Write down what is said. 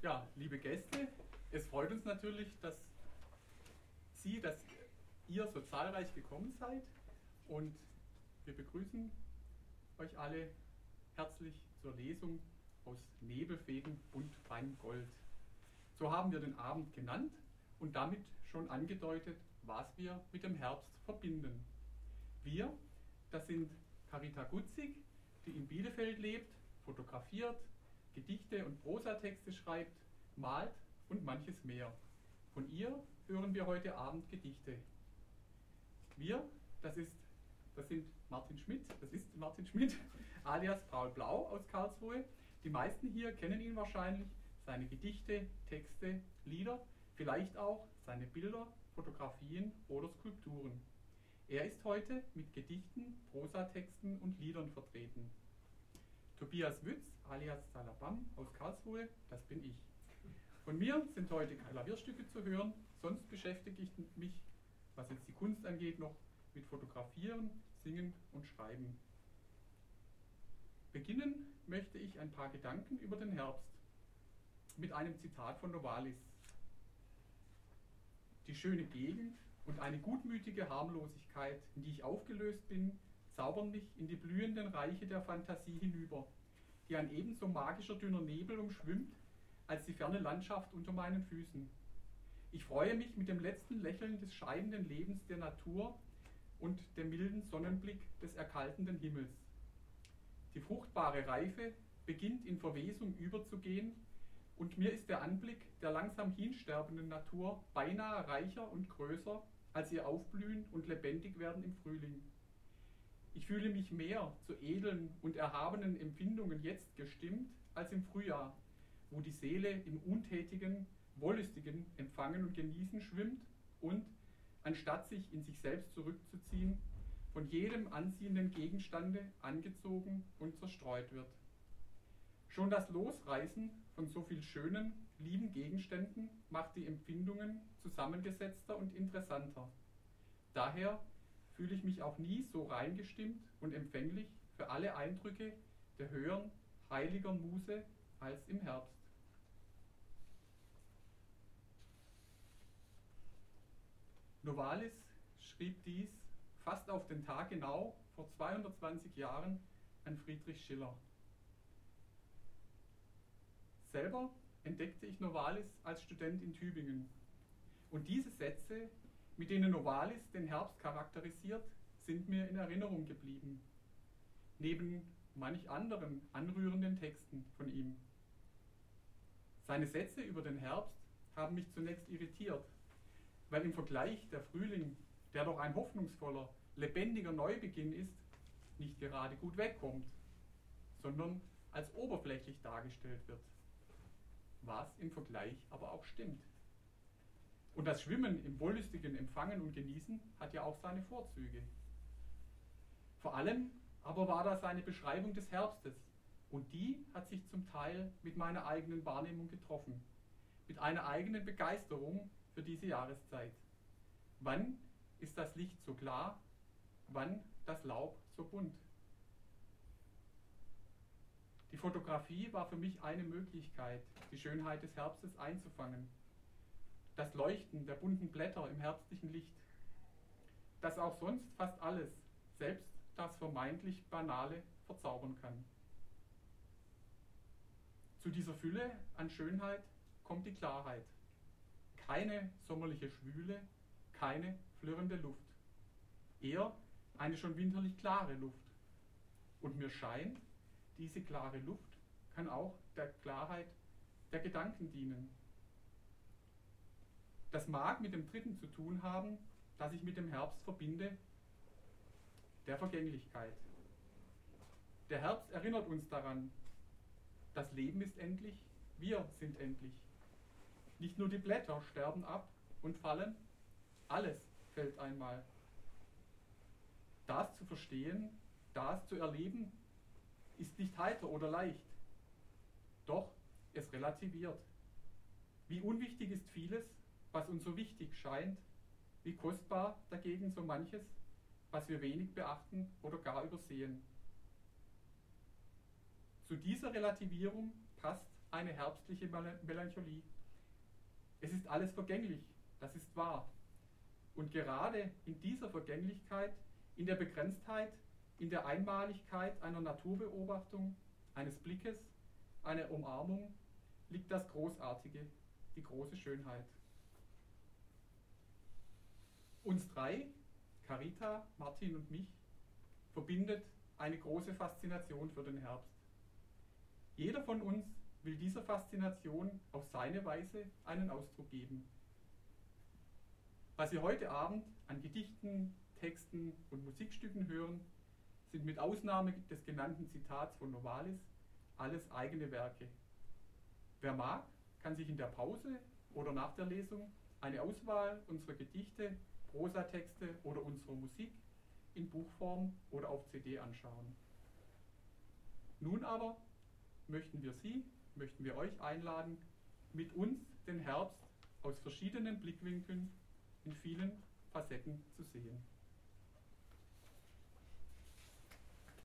Ja, liebe Gäste, es freut uns natürlich, dass ihr so zahlreich gekommen seid, und wir begrüßen euch alle herzlich zur Lesung aus Nebelfäden und Feingold. So haben wir den Abend genannt und damit schon angedeutet, was wir mit dem Herbst verbinden. Wir, das sind Carita Gutzig, die in Bielefeld lebt, fotografiert, Gedichte und Prosatexte schreibt, malt und manches mehr. Von ihr hören wir heute Abend Gedichte. Wir, das ist Martin Schmidt, alias Paul Blau aus Karlsruhe. Die meisten hier kennen ihn wahrscheinlich, seine Gedichte, Texte, Lieder, vielleicht auch seine Bilder, Fotografien oder Skulpturen. Er ist heute mit Gedichten, Prosatexten und Liedern vertreten. Tobias Wütz, alias Salabam aus Karlsruhe, das bin ich. Von mir sind heute Klavierstücke zu hören, sonst beschäftige ich mich, was jetzt die Kunst angeht, noch mit Fotografieren, Singen und Schreiben. Beginnen möchte ich ein paar Gedanken über den Herbst mit einem Zitat von Novalis. Die schöne Gegend und eine gutmütige Harmlosigkeit, in die ich aufgelöst bin, zaubern mich in die blühenden Reiche der Fantasie hinüber, die ein ebenso magischer dünner Nebel umschwimmt, als die ferne Landschaft unter meinen Füßen. Ich freue mich mit dem letzten Lächeln des scheidenden Lebens der Natur und dem milden Sonnenblick des erkaltenden Himmels. Die fruchtbare Reife beginnt in Verwesung überzugehen, und mir ist der Anblick der langsam hinsterbenden Natur beinahe reicher und größer als ihr Aufblühen und Lebendigwerden im Frühling. Ich fühle mich mehr zu edlen und erhabenen Empfindungen jetzt gestimmt als im Frühjahr, wo die Seele im untätigen, wollüstigen Empfangen und Genießen schwimmt und, anstatt sich in sich selbst zurückzuziehen, von jedem anziehenden Gegenstande angezogen und zerstreut wird. Schon das Losreißen von so viel schönen, lieben Gegenständen macht die Empfindungen zusammengesetzter und interessanter. Daher fühle ich mich auch nie so rein gestimmt und empfänglich für alle Eindrücke der höheren, heiliger Muse als im Herbst. Novalis schrieb dies fast auf den Tag genau vor 220 Jahren an Friedrich Schiller. Selber entdeckte ich Novalis als Student in Tübingen. Und diese Sätze, mit denen Novalis den Herbst charakterisiert, sind mir in Erinnerung geblieben. Neben manch anderen anrührenden Texten von ihm. Seine Sätze über den Herbst haben mich zunächst irritiert, weil im Vergleich der Frühling, der doch ein hoffnungsvoller, lebendiger Neubeginn ist, nicht gerade gut wegkommt, sondern als oberflächlich dargestellt wird. Was im Vergleich aber auch stimmt. Und das Schwimmen im wollüstigen Empfangen und Genießen hat ja auch seine Vorzüge. Vor allem aber war da seine Beschreibung des Herbstes, und die hat sich zum Teil mit meiner eigenen Wahrnehmung getroffen, mit einer eigenen Begeisterung für diese Jahreszeit. Wann ist das Licht so klar, wann das Laub so bunt? Die Fotografie war für mich eine Möglichkeit, die Schönheit des Herbstes einzufangen. Das Leuchten der bunten Blätter im herbstlichen Licht. Das auch sonst fast alles, selbst das vermeintlich Banale, verzaubern kann. Zu dieser Fülle an Schönheit kommt die Klarheit. Keine sommerliche Schwüle, keine flirrende Luft. Eher eine schon winterlich klare Luft. Und mir scheint, diese klare Luft kann auch der Klarheit der Gedanken dienen. Das mag mit dem dritten zu tun haben, das ich mit dem Herbst verbinde, der Vergänglichkeit. Der Herbst erinnert uns daran, das Leben ist endlich, wir sind endlich. Nicht nur die Blätter sterben ab und fallen, alles fällt einmal. Das zu verstehen, das zu erleben, ist nicht heiter oder leicht. Doch es relativiert. Wie unwichtig ist vieles, was uns so wichtig scheint, wie kostbar dagegen so manches, was wir wenig beachten oder gar übersehen. Zu dieser Relativierung passt eine herbstliche Melancholie. Es ist alles vergänglich, das ist wahr. Und gerade in dieser Vergänglichkeit, in der Begrenztheit, in der Einmaligkeit einer Naturbeobachtung, eines Blickes, einer Umarmung, liegt das Großartige, die große Schönheit. Uns drei, Carita, Martin und mich, verbindet eine große Faszination für den Herbst. Jeder von uns will dieser Faszination auf seine Weise einen Ausdruck geben. Was Sie heute Abend an Gedichten, Texten und Musikstücken hören, sind mit Ausnahme des genannten Zitats von Novalis alles eigene Werke. Wer mag, kann sich in der Pause oder nach der Lesung eine Auswahl unserer Gedichte, Prosatexte oder unserer Musik in Buchform oder auf CD anschauen. Nun aber möchten wir euch einladen, mit uns den Herbst aus verschiedenen Blickwinkeln in vielen Facetten zu sehen.